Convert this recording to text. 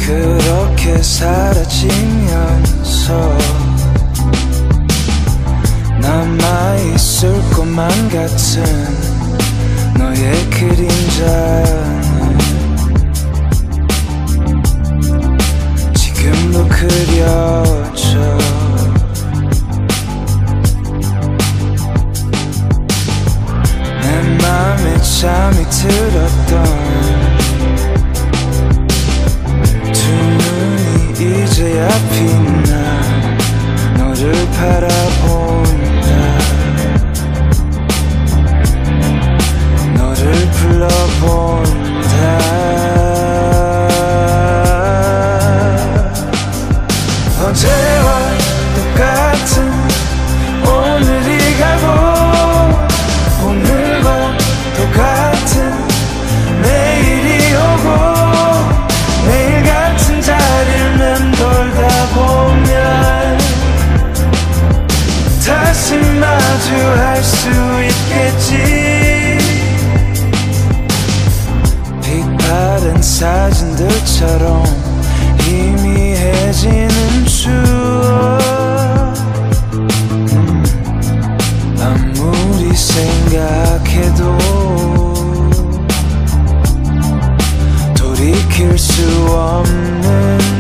그렇게 사라지면서 남아있을 것만 같은 너의 그림자는 지금도 그려져. 내 맘에 잠이 들었던 두 눈이 이제야 빛나 너를 바라본다. 너를 불러본다. 어제와 똑같은 오늘이 가고 오늘과 똑같은 내일이 오고 내일 같은 자리를 맴돌다 보면 다시 마주할 수 있겠지. 빛바랜 사진들처럼 희미해지는 추억. 아무리 생각해도 돌이킬 수 없는